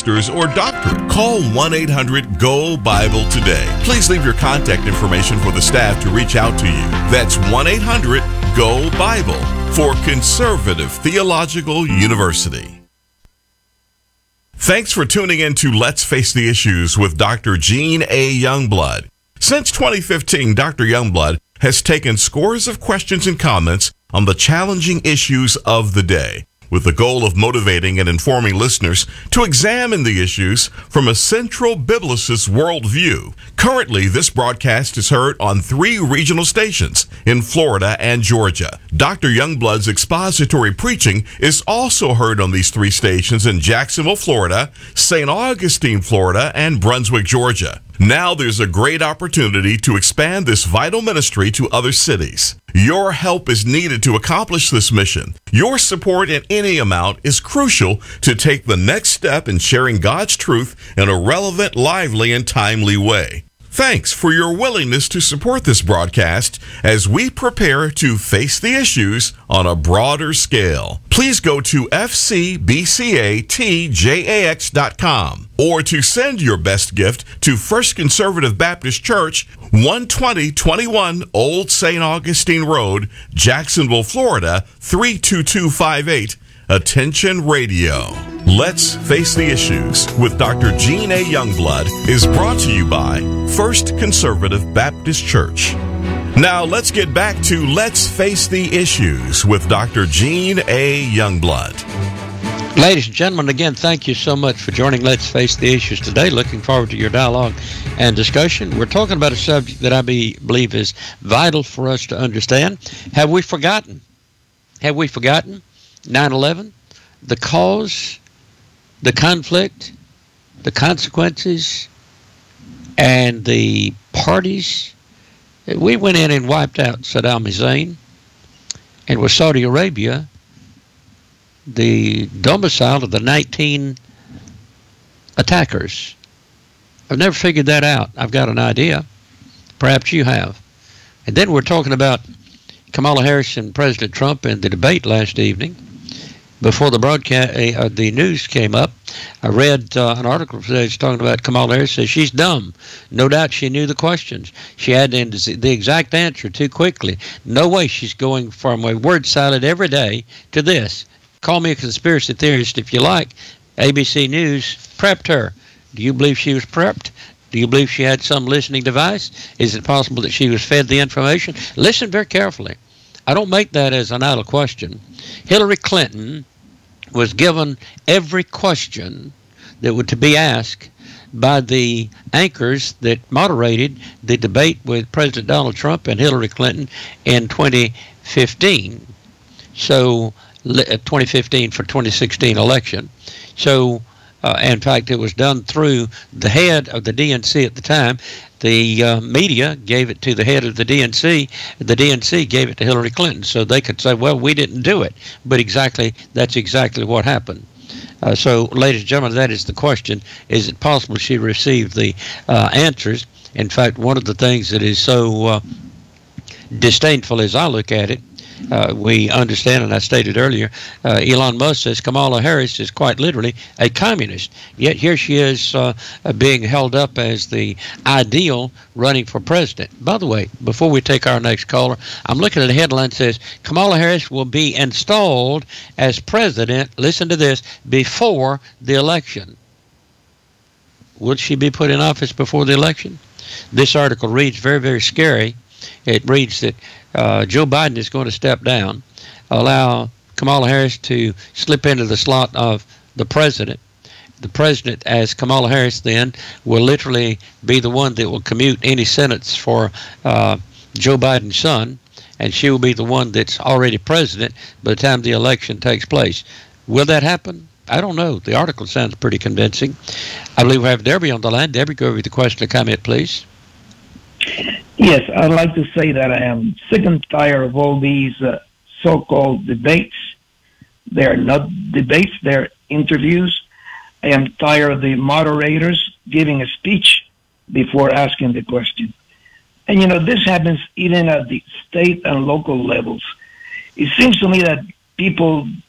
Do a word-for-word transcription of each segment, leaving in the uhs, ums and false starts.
master's, or doctorate. Call one eight hundred G O Bible today. Please leave your contact information for the staff to reach out to you. That's one eight hundred G O Bible for Conservative Theological University. Thanks for tuning in to Let's Face the Issues with Doctor Gene A. Youngblood. Since twenty fifteen, Doctor Youngblood has taken scores of questions and comments on the challenging issues of the day, with the goal of motivating and informing listeners to examine the issues from a central biblicist worldview. Currently, this broadcast is heard on three regional stations in Florida and Georgia. Doctor Youngblood's expository preaching is also heard on these three stations in Jacksonville, Florida, Saint Augustine, Florida, and Brunswick, Georgia. Now there's a great opportunity to expand this vital ministry to other cities. Your help is needed to accomplish this mission. Your support in any amount is crucial to take the next step in sharing God's truth in a relevant, lively, and timely way. Thanks for your willingness to support this broadcast as we prepare to face the issues on a broader scale. Please go to f c b c a t j a x dot com or to send your best gift to First Conservative Baptist Church, one twenty twenty-one Old Saint Augustine Road, Jacksonville, Florida, three two two five eight. Attention Radio. Let's Face the Issues with Doctor Gene A. Youngblood is brought to you by First Conservative Baptist Church. Now let's get back to Let's Face the Issues with Doctor Gene A. Youngblood. Ladies and gentlemen, again, thank you so much for joining Let's Face the Issues today. Looking forward to your dialogue and discussion. We're talking about a subject that I be, believe is vital for us to understand. Have we forgotten? Have we forgotten nine eleven? The cause, the conflict, the consequences, and the parties. We went in and wiped out Saddam Hussein, and with Saudi Arabia the domicile of the nineteen attackers. I've never figured that out. I've got an idea. Perhaps you have. And then we're talking about Kamala Harris and President Trump in the debate last evening. Before the broadcast, uh, the news came up, I read uh, an article that's talking about Kamala Harris says she's dumb. No doubt she knew the questions. She had the exact answer too quickly. No way she's going from a word salad every day to this. Call me a conspiracy theorist if you like. A B C News prepped her. Do you believe she was prepped? Do you believe she had some listening device? Is it possible that she was fed the information? Listen very carefully. I don't make that as an idle question. Hillary Clinton was given every question that would to be asked by the anchors that moderated the debate with President Donald Trump and Hillary Clinton in twenty fifteen. So, twenty fifteen for twenty sixteen election. So, uh, in fact, it was done through the head of the D N C at the time. The uh, media gave it to the head of the D N C. The D N C gave it to Hillary Clinton, so they could say, well, we didn't do it. But exactly, that's exactly what happened. Uh, so, ladies and gentlemen, that is the question. Is it possible she received the uh, answers? In fact, one of the things that is so uh, disdainful as I look at it, Uh, we understand, and I stated earlier, uh, Elon Musk says Kamala Harris is quite literally a communist. Yet here she is uh, uh, being held up as the ideal running for president. By the way, before we take our next caller, I'm looking at a headline that says Kamala Harris will be installed as president, listen to this, before the election. Will she be put in office before the election? This article reads very, very scary. It reads that uh, Joe Biden is going to step down, allow Kamala Harris to slip into the slot of the president. The president, as Kamala Harris then, will literally be the one that will commute any sentence for uh, Joe Biden's son, and she will be the one that's already president by the time the election takes place. Will that happen? I don't know. The article sounds pretty convincing. I believe we have Debbie on the line. Debbie, go over the question or comment, please. Yes, I'd like to say that I am sick and tired of all these uh, so-called debates. They're not debates, they're interviews. I am tired of the moderators giving a speech before asking the question. And, you know, this happens even at the state and local levels. It seems to me that people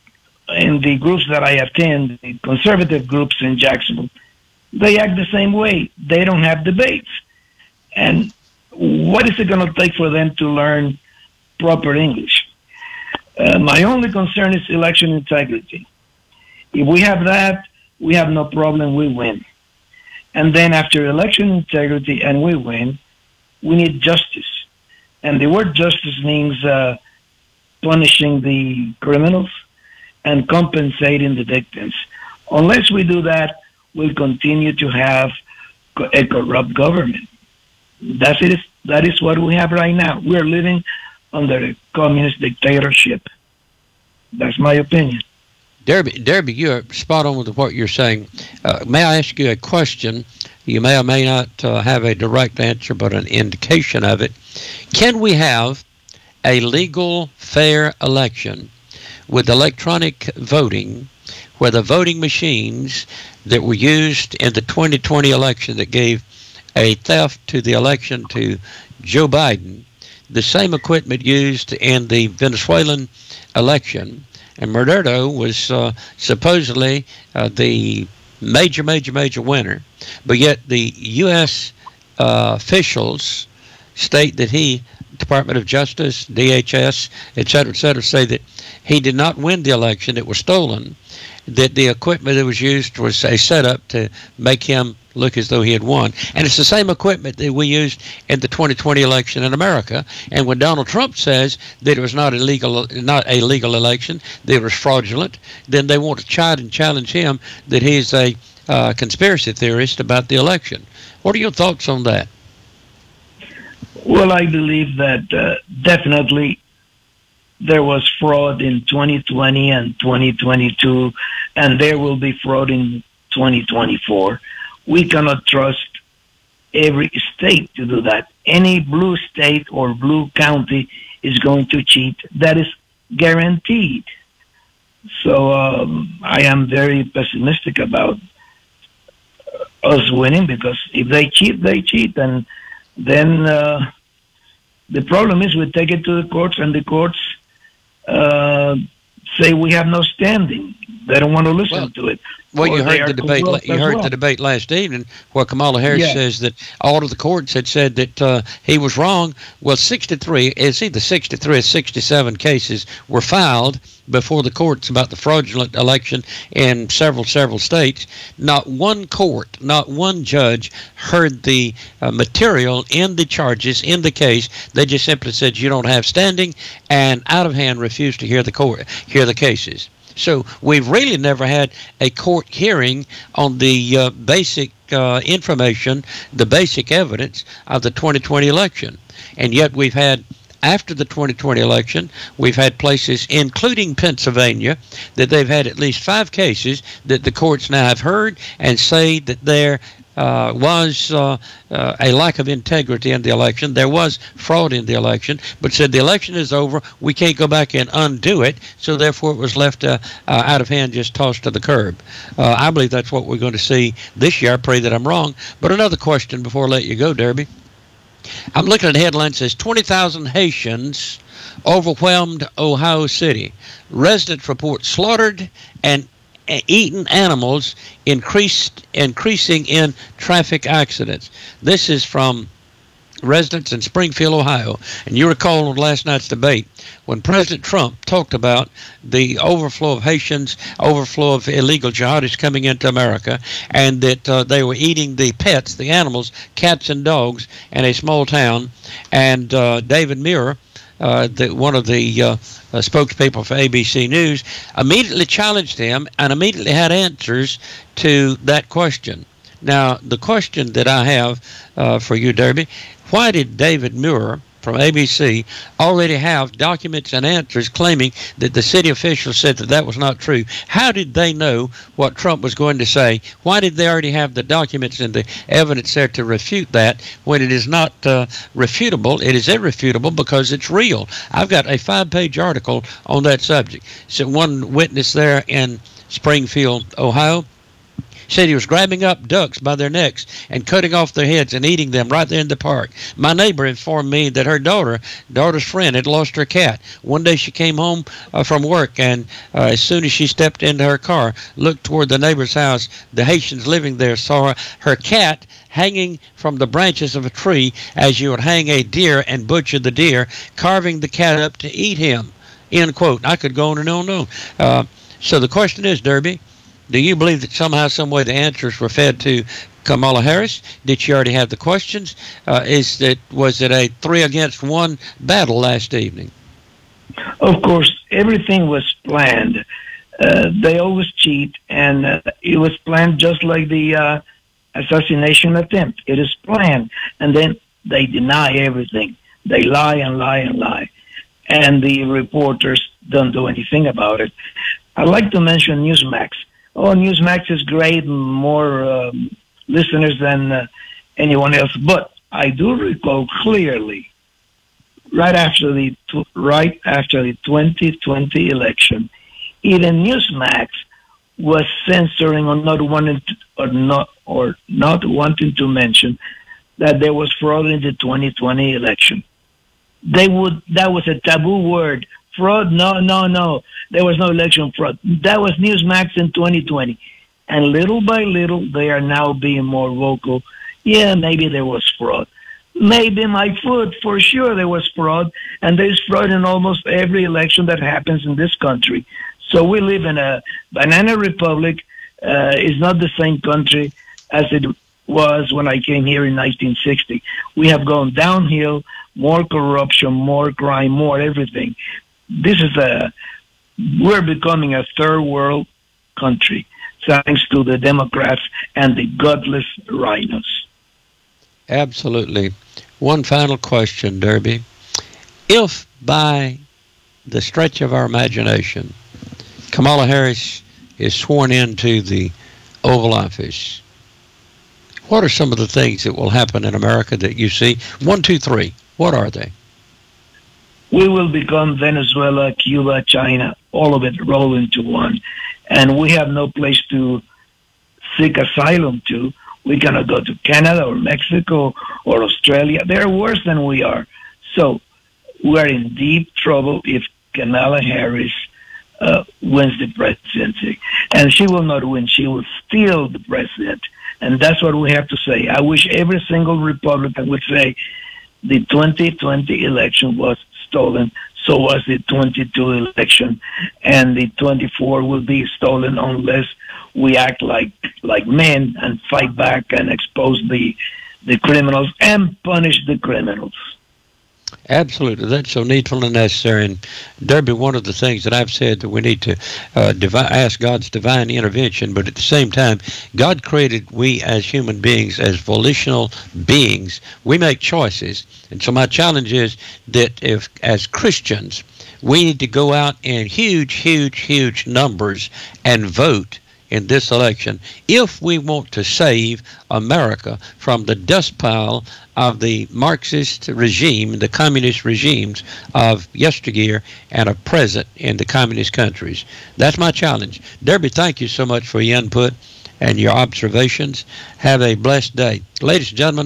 in the groups that I attend, the conservative groups in Jacksonville, they act the same way. They don't have debates. And what is it going to take for them to learn proper English? Uh, my only concern is election integrity. If we have that, we have no problem, we win. And then after election integrity and we win, we need justice. And the word justice means uh, punishing the criminals and compensating the victims. Unless we do that, we'll continue to have a corrupt government. That's it. That is what we have right now. We're living under a communist dictatorship. That's my opinion. Derby, Derby, you're spot on with what you're saying. Uh, may I ask you a question? You may or may not uh, have a direct answer, but an indication of it. Can we have a legal, fair election with electronic voting, where the voting machines that were used in the twenty twenty election that gave a theft to the election to Joe Biden, the same equipment used in the Venezuelan election, and Maduro was uh, supposedly uh, the major, major, major winner, but yet the U S uh, officials state that he, Department of Justice, D H S, et cetera, et cetera, say that he did not win the election, it was stolen, that the equipment that was used was a setup to make him look as though he had won. And it's the same equipment that we used in the twenty twenty election in America. And when Donald Trump says that it was not a legal, not a legal election, that it was fraudulent, then they want to chide and challenge him that he's a uh, conspiracy theorist about the election. What are your thoughts on that? Well, I believe that uh, definitely there was fraud in twenty twenty and twenty twenty-two, and there will be fraud in twenty twenty-four. We cannot trust every state to do that. Any blue state or blue county is going to cheat. That is guaranteed. So um, I am very pessimistic about us winning, because if they cheat, they cheat. And then uh, the problem is we take it to the courts, and the courts uh, say we have no standing. They don't want to listen well, to it. Well, you heard the debate. You heard well. the debate last evening, where Kamala Harris yeah. says that all of the courts had said that uh, he was wrong. Well, sixty-three, it's either sixty-three or sixty-seven cases were filed before the courts about the fraudulent election in several, several states. Not one court, not one judge heard the uh, material in the charges in the case. They just simply said you don't have standing, and out of hand refused to hear the court, hear the cases. So we've really never had a court hearing on the uh, basic uh, information, the basic evidence of the twenty twenty election. And yet we've had, after the twenty twenty election, we've had places, including Pennsylvania, that they've had at least five cases that the courts now have heard and say that there uh, was uh, uh, a lack of integrity in the election. There was fraud in the election, but said the election is over. We can't go back and undo it. So therefore it was left uh, uh, out of hand, just tossed to the curb. Uh, I believe that's what we're going to see this year. I pray that I'm wrong. But another question before I let you go, Derby. I'm looking at a headline that says twenty thousand Haitians overwhelmed Ohio City. Residents report slaughtered and eaten animals increased increasing in traffic accidents. This is from residents in Springfield, Ohio. And you recall on last night's debate when President Trump talked about the overflow of Haitians, overflow of illegal jihadists coming into America, and that uh, they were eating the pets, the animals, cats and dogs in a small town. And uh, David Muir, uh, the, one of the uh, uh, spokespeople for A B C News, immediately challenged him and immediately had answers to that question. Now, the question that I have uh, for you, Derby, why did David Muir from A B C already have documents and answers claiming that the city officials said that that was not true? How did they know what Trump was going to say? Why did they already have the documents and the evidence there to refute that when it is not uh, refutable? It is irrefutable because it's real. I've got a five-page article on that subject. So one witness there in Springfield, Ohio, said he was grabbing up ducks by their necks and cutting off their heads and eating them right there in the park. My neighbor informed me that her daughter, daughter's friend, had lost her cat. One day she came home uh, from work, and uh, as soon as she stepped into her car, looked toward the neighbor's house, the Haitians living there saw her, her cat hanging from the branches of a tree as you would hang a deer and butcher the deer, carving the cat up to eat him. End quote. I could go on and on and on. Uh, so the question is, Derby, do you believe that somehow, some way the answers were fed to Kamala Harris? Did she already have the questions? Uh, is it, was it a three against one battle last evening? Of course, everything was planned. Uh, they always cheat, and uh, it was planned just like the uh, assassination attempt. It is planned, and then they deny everything. They lie and lie and lie, and the reporters don't do anything about it. I'd like to mention Newsmax. Oh, Newsmax is great, more um, listeners than uh, anyone else, but I do recall clearly, right after the right after the twenty twenty election, even Newsmax was censoring or not wanting to, or not or not wanting to mention that there was fraud in the twenty twenty election. They would that was a taboo word. Fraud? No, no, no. There was no election fraud. That was Newsmax in twenty twenty, and little by little they are now being more vocal. Yeah, maybe there was fraud. Maybe my foot, for sure there was fraud, and there's fraud in almost every election that happens in this country. So we live in a banana republic. Uh, it's not the same country as it was when I came here in nineteen sixty. We have gone downhill, more corruption, more crime, more everything. This is a, we're becoming a third world country, thanks to the Democrats and the godless rhinos. Absolutely. One final question, Derby. If by the stretch of our imagination, Kamala Harris is sworn into the Oval Office, what are some of the things that will happen in America that you see? One, two, three. What are they? We will become Venezuela, Cuba, China, all of it roll into one. And we have no place to seek asylum to. We're going to go to Canada or Mexico or Australia. They're worse than we are. So we're in deep trouble if Kamala Harris uh, wins the presidency. And she will not win. She will steal the president. And that's what we have to say. I wish every single Republican would say the twenty twenty election was stolen. So was the twenty-two election. And the twenty-four will be stolen unless we act like like men and fight back and expose the the criminals and punish the criminals. Absolutely. That's so needful and necessary. And Derby, one of the things that I've said that we need to uh, divi- ask God's divine intervention, but at the same time, God created we as human beings as volitional beings. We make choices. And so my challenge is that if, as Christians, we need to go out in huge, huge, huge numbers and vote in this election if we want to save America from the dust pile of the Marxist regime, the communist regimes of yesteryear and of present in the communist countries. That's my challenge. Derby, thank you so much for your input and your observations. Have a blessed day. Ladies and gentlemen,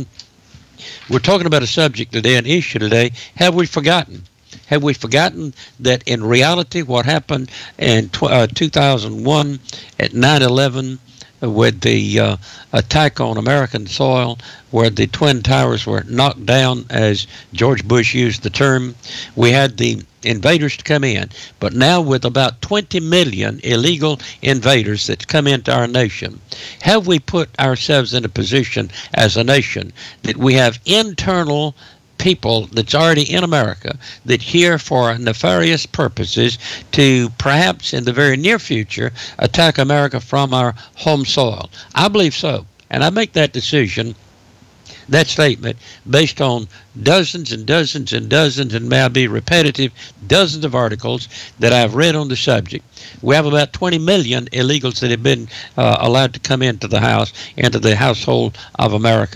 we're talking about a subject today, an issue today. Have we forgotten? Have we forgotten that in reality what happened in tw- uh, two thousand one at nine eleven with the uh, attack on American soil, where the Twin Towers were knocked down, as George Bush used the term? We had the invaders to come in, but now with about twenty million illegal invaders that's come into our nation, have we put ourselves in a position as a nation that we have internal people that's already in America that here for nefarious purposes to perhaps in the very near future attack America from our home soil? I believe so. And I make that decision, that statement, based on dozens and dozens and dozens, and may I be repetitive, dozens of articles that I've read on the subject. We have about twenty million illegals that have been uh, allowed to come into the house, into the household of America.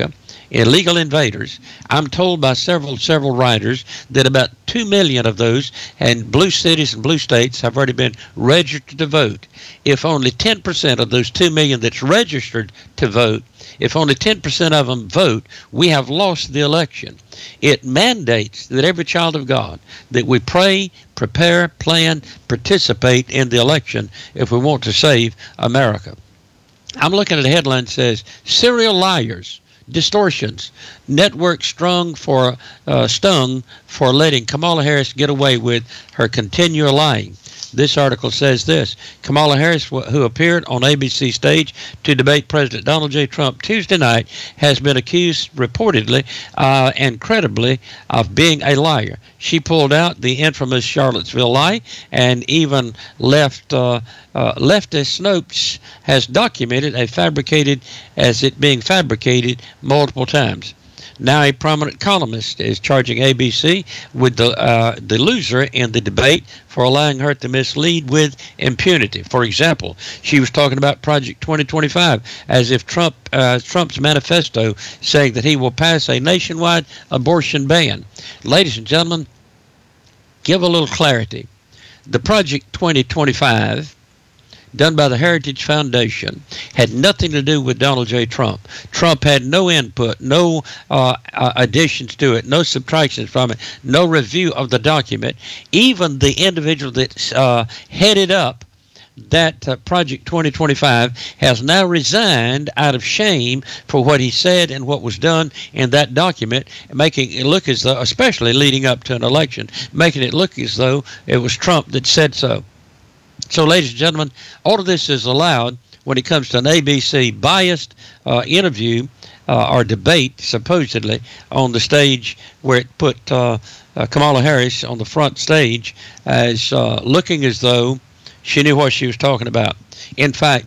illegal invaders. I'm told by several several writers that about two million of those and blue cities and blue states have already been registered to vote. If only ten percent of those two million that's registered to vote, if only ten percent of them vote, we have lost the election. It mandates that every child of God, that we pray, prepare, plan, participate in the election if we want to save America. I'm looking at a headline that says, serial liars, distortions, network strung for, uh, stung for letting Kamala Harris get away with her continual lying. This article says this: Kamala Harris, who appeared on A B C stage to debate President Donald J. Trump Tuesday night, has been accused reportedly uh, and credibly of being a liar. She pulled out the infamous Charlottesville lie and even left uh, uh, leftist Snopes has documented a fabricated as it being fabricated multiple times. Now a prominent columnist is charging A B C with the uh, the loser in the debate for allowing her to mislead with impunity. For example, she was talking about Project twenty twenty-five as if Trump uh, Trump's manifesto saying that he will pass a nationwide abortion ban. Ladies and gentlemen, give a little clarity. The Project twenty twenty-five, done by the Heritage Foundation, had nothing to do with Donald J. Trump. Trump had no input, no uh, uh, additions to it, no subtractions from it, no review of the document. Even the individual that uh, headed up that uh, Project twenty twenty-five has now resigned out of shame for what he said and what was done in that document, making it look as though, especially leading up to an election, making it look as though it was Trump that said so. So, ladies and gentlemen, all of this is allowed when it comes to an A B C biased uh, interview uh, or debate, supposedly, on the stage where it put uh, uh, Kamala Harris on the front stage as uh, looking as though she knew what she was talking about. In fact,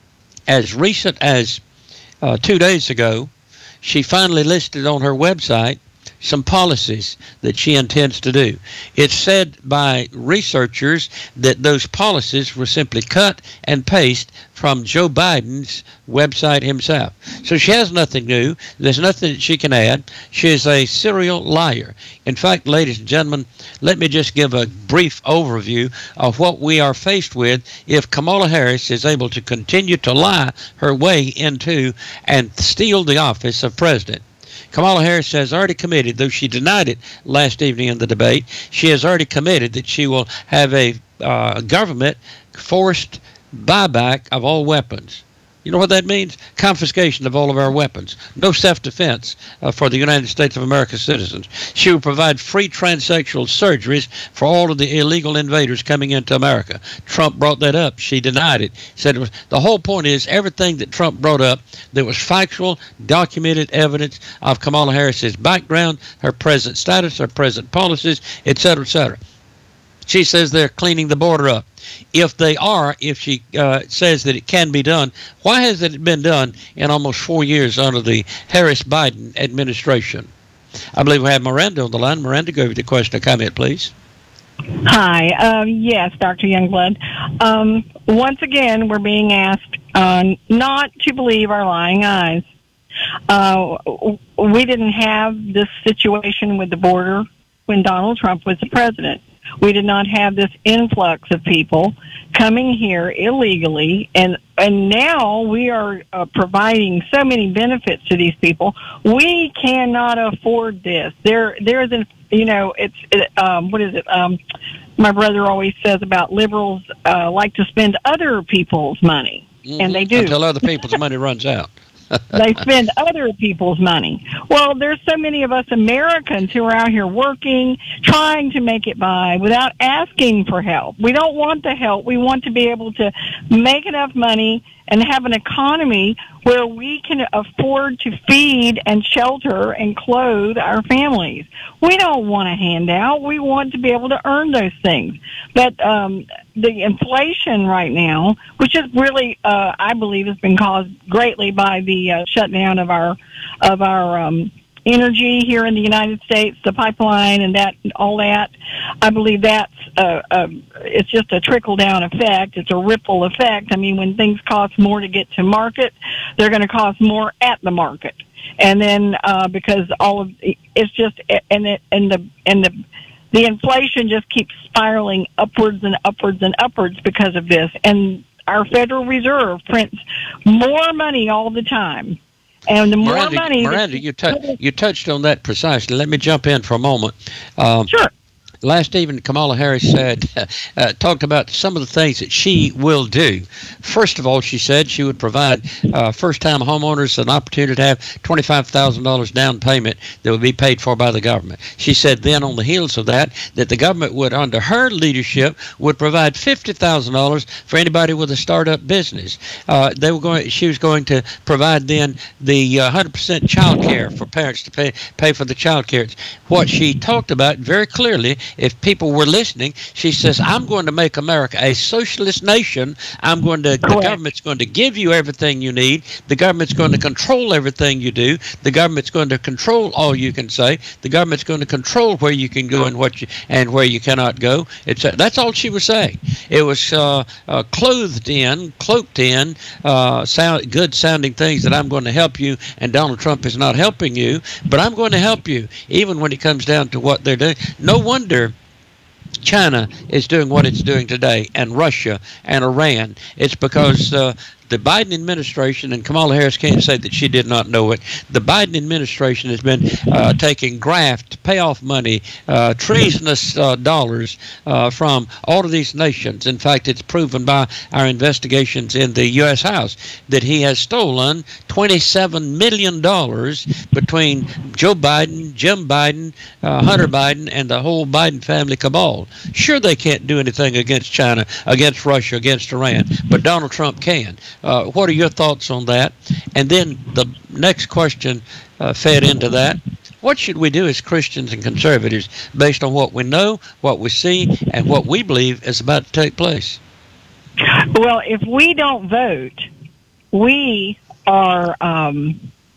as recent as uh, two days ago, she finally listed on her website some policies that she intends to do. It's said by researchers that those policies were simply cut and paste from Joe Biden's website himself. So she has nothing new. There's nothing that she can add. She is a serial liar. In fact, ladies and gentlemen, let me just give a brief overview of what we are faced with if Kamala Harris is able to continue to lie her way into and steal the office of president. Kamala Harris has already committed, though she denied it last evening in the debate, she has already committed that she will have a uh, government forced buyback of all weapons. You know what that means? Confiscation of all of our weapons. No self-defense uh, for the United States of America citizens. She will provide free transsexual surgeries for all of the illegal invaders coming into America. Trump brought that up. She denied it. Said it was, the whole point is everything that Trump brought up, there was factual, documented evidence of Kamala Harris's background, her present status, her present policies, et cetera, et cetera. She says they're cleaning the border up. If they are, if she uh, says that it can be done, why hasn't it been done in almost four years under the Harris-Biden administration? I believe we have Miranda on the line. Miranda, go over the question or comment, please. Hi. Um, yes, Doctor Youngblood. Um, once again, we're being asked uh, not to believe our lying eyes. Uh, we didn't have this situation with the border when Donald Trump was the president. We did not have this influx of people coming here illegally, and and now we are uh, providing so many benefits to these people. We cannot afford this. There, there is an, you know, it's it, um, what is it? Um, my brother always says about liberals uh, like to spend other people's money, mm-hmm. and they do until other people's money runs out. They spend other people's money. Well, there's so many of us Americans who are out here working, trying to make it by without asking for help. We don't want the help. We want to be able to make enough money and have an economy where we can afford to feed and shelter and clothe our families. We don't want a handout. We want to be able to earn those things. But um, the inflation right now, which is really, uh, I believe, has been caused greatly by the uh, shutdown of our of our um, energy here in the United States, the pipeline and that, all that. I believe that's uh, uh, it's just a trickle down effect. It's a ripple effect. I mean, when things cost more to get to market, they're going to cost more at the market. and then uh, because all of it's just and it, and the and the the inflation just keeps spiraling upwards and upwards and upwards because of this, and our Federal Reserve prints more money all the time. And the more Miranda, money... Miranda, you, t- you touched on that precisely. Let me jump in for a moment. Um, sure. Last evening, Kamala Harris said, uh, uh, talked about some of the things that she will do. First of all, she said she would provide uh, first-time homeowners an opportunity to have twenty-five thousand dollars down payment that would be paid for by the government. She said then on the heels of that, that the government would, under her leadership, would provide fifty thousand dollars for anybody with a startup business. Uh, they were going. She was going to provide then the uh, one hundred percent child care for parents to pay, pay for the child care. What she talked about very clearly, if people were listening, she says, I'm going to make America a socialist nation. I'm going to, the government's going to give you everything you need. The government's going to control everything you do. The government's going to control all you can say. The government's going to control where you can go and what you, and where you cannot go. It's, uh, that's all she was saying. It was uh, uh, clothed in, cloaked in, uh, sound, good sounding things that I'm going to help you, and Donald Trump is not helping you, but I'm going to help you, even when it comes down to what they're doing. No wonder China is doing what it's doing today, and Russia and Iran. It's because uh, the Biden administration, and Kamala Harris can't say that she did not know it, the Biden administration has been uh, taking graft, payoff money, uh, treasonous uh, dollars uh, from all of these nations. In fact, it's proven by our investigations in the U S House that he has stolen twenty-seven million dollars between Joe Biden, Jim Biden, uh, Hunter Biden, and the whole Biden family cabal. Sure, they can't do anything against China, against Russia, against Iran, but Donald Trump can. Uh, what are your thoughts on that? And then the next question uh, fed into that. What should we do as Christians and conservatives based on what we know, what we see, and what we believe is about to take place? Well, if we don't vote, we are, um,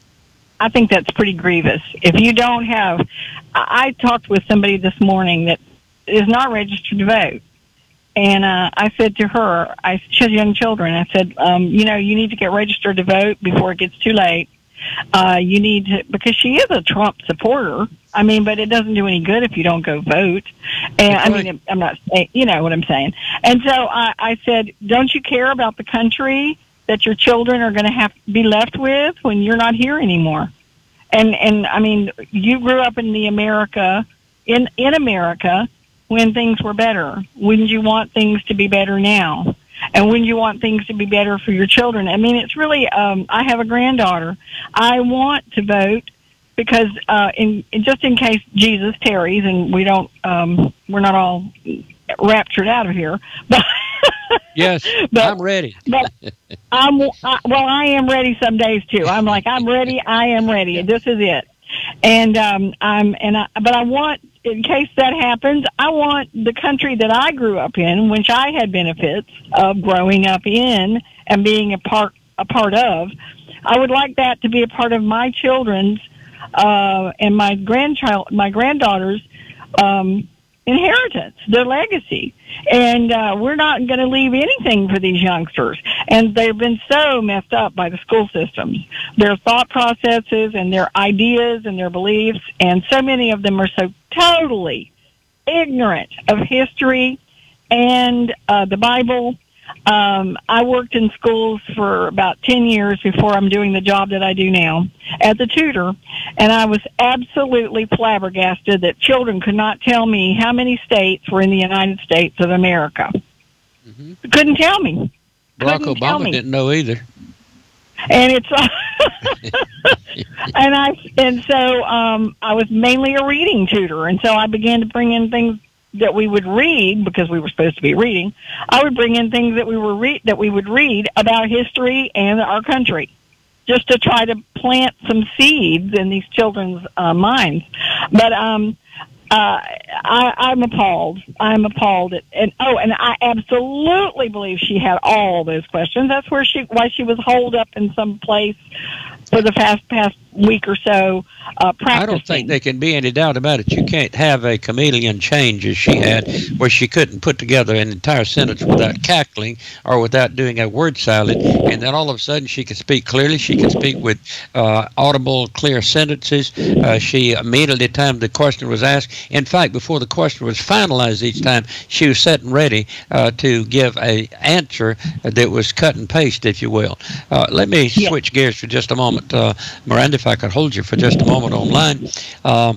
I think that's pretty grievous. If you don't have, I, I talked with somebody this morning that is not registered to vote. And uh, I said to her, I, she has young children, I said, um, you know, you need to get registered to vote before it gets too late. Uh, you need to, because she is a Trump supporter. I mean, but it doesn't do any good if you don't go vote. And I mean, I'm not saying, you know what I'm saying. And so I, I said, don't you care about the country that your children are going to have to be left with when you're not here anymore? And, and I mean, you grew up in the America, in, in America, when things were better. Wouldn't you want things to be better now? And wouldn't you want things to be better for your children? I mean, it's really, um, I have a granddaughter. I want to vote because, uh, in, just in case Jesus tarries and we don't, um, we're not all raptured out of here. But yes, but, I'm ready. But I'm, I, well, I am ready some days too. I'm like, I'm ready. I am ready. And this is it. And, um, I'm, and I, but I want, in case that happens, I want the country that I grew up in, which I had benefits of growing up in and being a part, a part of. I would like that to be a part of my children's, uh, and my grandchild, my granddaughter's, um, inheritance, their legacy. And uh, we're not going to leave anything for these youngsters. And they've been so messed up by the school systems, their thought processes and their ideas and their beliefs. And so many of them are so totally ignorant of history and uh, the Bible. Um, I worked in schools for about ten years before I'm doing the job that I do now as a tutor, and I was absolutely flabbergasted that children could not tell me how many states were in the United States of America. Mm-hmm. Couldn't tell me. Barack couldn't Obama didn't know either. And it's uh, and I and so um, I was mainly a reading tutor, and so I began to bring in things that we would read because we were supposed to be reading. I would bring in things that we were re- that we would read about history and our country, just to try to plant some seeds in these children's uh, minds. But um, uh, I, I'm appalled. I'm appalled at, and oh, and I absolutely believe she had all those questions. That's where she why she was holed up in some place for the past past week or so uh, practicing. I don't think there can be any doubt about it. You can't have a chameleon change as she had, where she couldn't put together an entire sentence without cackling or without doing a word salad, and then all of a sudden she could speak clearly. She could speak with uh, audible, clear sentences. Uh, she immediately, time the question was asked, in fact, before the question was finalized each time, she was set and ready uh, to give a answer that was cut and paste, if you will. Uh, let me Yeah. switch gears for just a moment. Uh, Miranda, if I could hold you for just a moment online. Uh,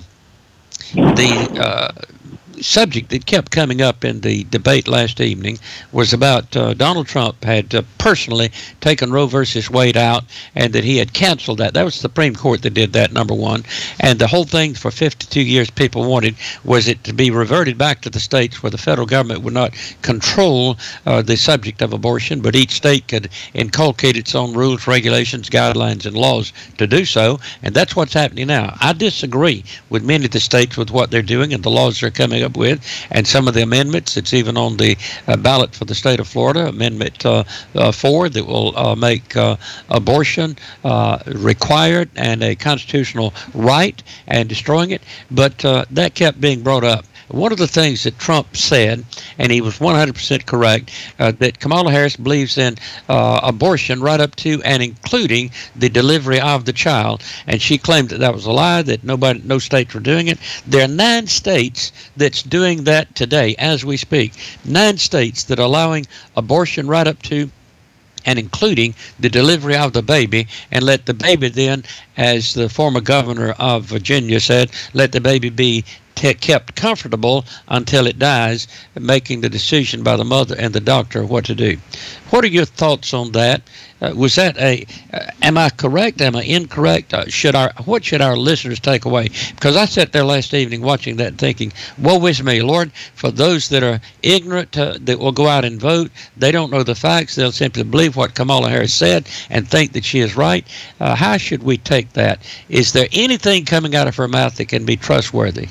the uh, subject that kept coming up in the debate last evening was about uh, Donald Trump had uh, personally taken Roe versus Wade out, and that he had canceled that. That was the Supreme Court that did that, number one. And the whole thing for fifty-two years people wanted was it to be reverted back to the states, where the federal government would not control uh, the subject of abortion, but each state could inculcate its own rules, regulations, guidelines, and laws to do so. And that's what's happening now. I disagree with many of the states with what they're doing and the laws they're coming up with, and some of the amendments. It's even on the uh, ballot for the state of Florida, Amendment uh, uh, four, that will uh, make uh, abortion uh, required and a constitutional right, and destroying it. But uh, that kept being brought up. One of the things that Trump said, and he was one hundred percent correct, uh, that Kamala Harris believes in uh, abortion right up to and including the delivery of the child, and she claimed that that was a lie, that nobody, no states were doing it. There are nine states that's doing that today as we speak. Nine states that are allowing abortion right up to and including the delivery of the baby, and let the baby then, as the former governor of Virginia said, let the baby be kept comfortable until it dies, making the decision by the mother and the doctor what to do. What are your thoughts on that? Uh, was that a? Uh, am I correct? Am I incorrect? Uh, should our what should our listeners take away? Because I sat there last evening watching that, thinking, "Woe is me, Lord!" For those that are ignorant, uh, that will go out and vote, they don't know the facts. They'll simply believe what Kamala Harris said and think that she is right. Uh, how should we take that? Is there anything coming out of her mouth that can be trustworthy?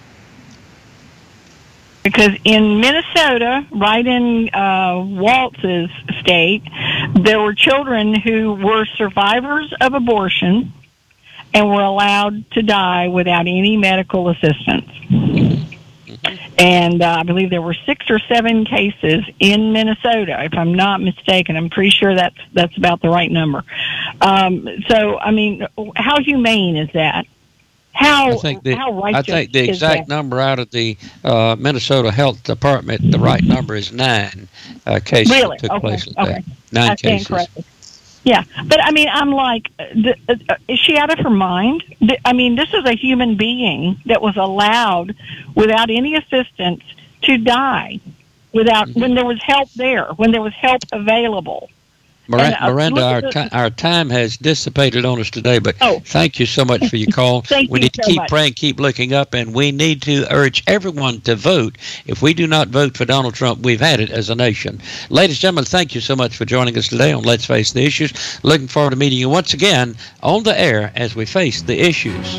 Because in Minnesota, right in uh, Waltz's state, there were children who were survivors of abortion and were allowed to die without any medical assistance. Mm-hmm. And uh, I believe there were six or seven cases in Minnesota, if I'm not mistaken. I'm pretty sure that's that's about the right number. Um, so, I mean, how humane is that? How, I think the, how righteous I think the is exact that? number out of the uh, Minnesota Health Department, the right number is nine uh, cases Really? that took Okay. place like Okay. that. Nine I stand cases. corrected. Yeah, but I mean, I'm like, uh, th- uh, is she out of her mind? Th- I mean, this is a human being that was allowed, without any assistance, to die, without Mm-hmm. when there was help there, when there was help available. Miranda, And, uh, Miranda look our, at the- ti- our time has dissipated on us today, but Oh. thank you so much for your call. Thank we you need to so keep much. praying, keep looking up, and we need to urge everyone to vote. If we do not vote for Donald Trump, we've had it as a nation. Ladies and gentlemen, thank you so much for joining us today on Let's Face the Issues. Looking forward to meeting you once again on the air as we face the issues.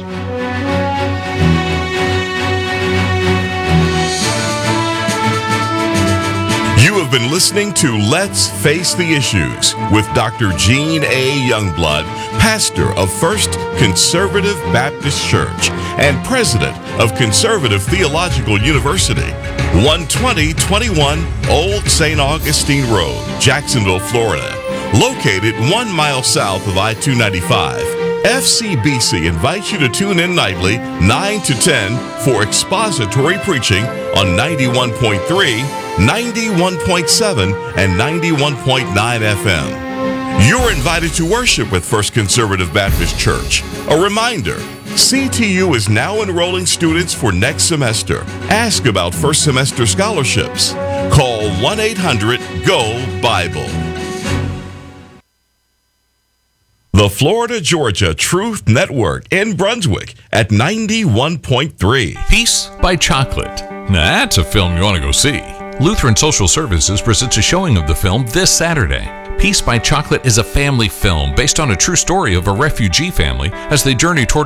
You have been listening to Let's Face the Issues with Doctor Gene A. Youngblood, pastor of First Conservative Baptist Church and president of Conservative Theological University, one twenty twenty-one Old Saint Augustine Road, Jacksonville, Florida. Located one mile south of I two ninety-five, F C B C invites you to tune in nightly, nine to ten, for expository preaching on ninety-one point three, ninety-one point seven, and ninety-one point nine F M. You're invited to worship with First Conservative Baptist Church. A reminder, C T U is now enrolling students for next semester. Ask about first semester scholarships. Call one eight hundred G O Bible. The Florida Georgia Truth Network in Brunswick at ninety-one point three. Peace by Chocolate. Now that's a film you want to go see. Lutheran Social Services presents a showing of the film this Saturday. Peace by Chocolate is a family film based on a true story of a refugee family as they journey toward